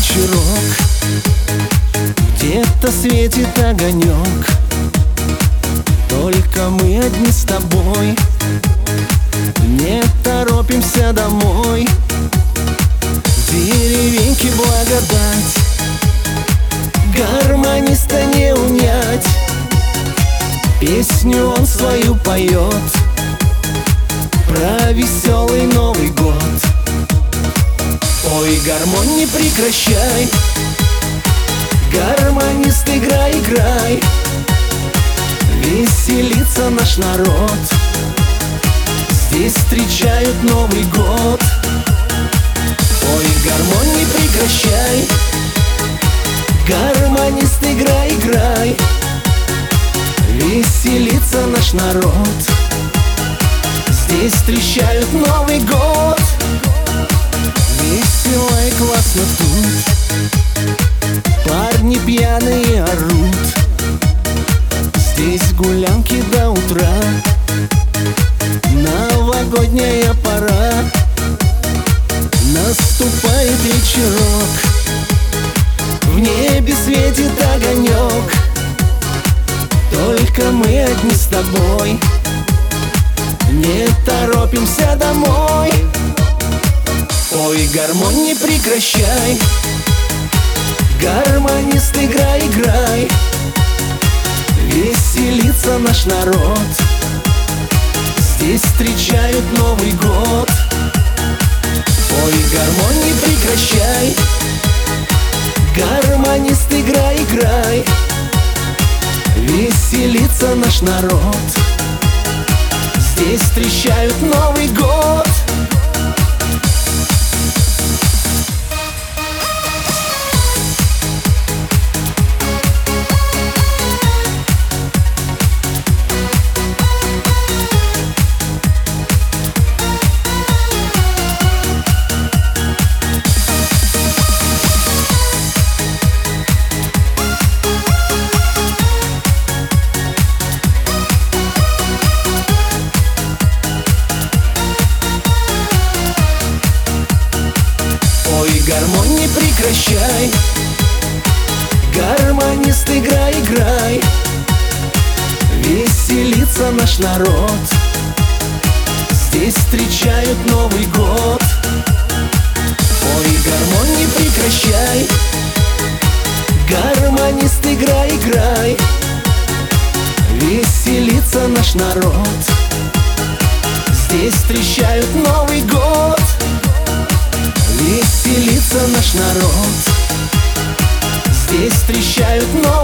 вечерок, где-то светит огонек. Только мы одни с тобой, не торопимся домой. В деревеньке благодать, гармониста не унять. Песню он свою поет про веселый Новый год. Ой, гармонь, не прекращай, гармонист, играй, играй. Веселится наш народ, здесь встречают Новый год. Ой, гармонь, не прекращай, гармонист, играй, играй. Веселится наш народ, здесь встречают Новый год. Весело и классно тут, парни пьяные орут. Здесь гулянки до утра, новогодняя пора. Наступает вечерок, в небе светит огонек. Только мы одни с тобой, не торопимся домой. Ой, гармонь, не прекращай, гармонист, играй, играй. Веселится наш народ, здесь встречают Новый год. Ой, гармонь, не прекращай, гармонист, играй, играй. Веселится наш народ, здесь встречают Новый год. Ой, гармонь, не прекращай, гармонист, играй, играй. Веселится наш народ, здесь встречают Новый год. Ой, гармонь, не прекращай, гармонист, играй, играй. Веселится наш народ, здесь встречают Новый год. Веселится наш народ, здесь встречают Новый год.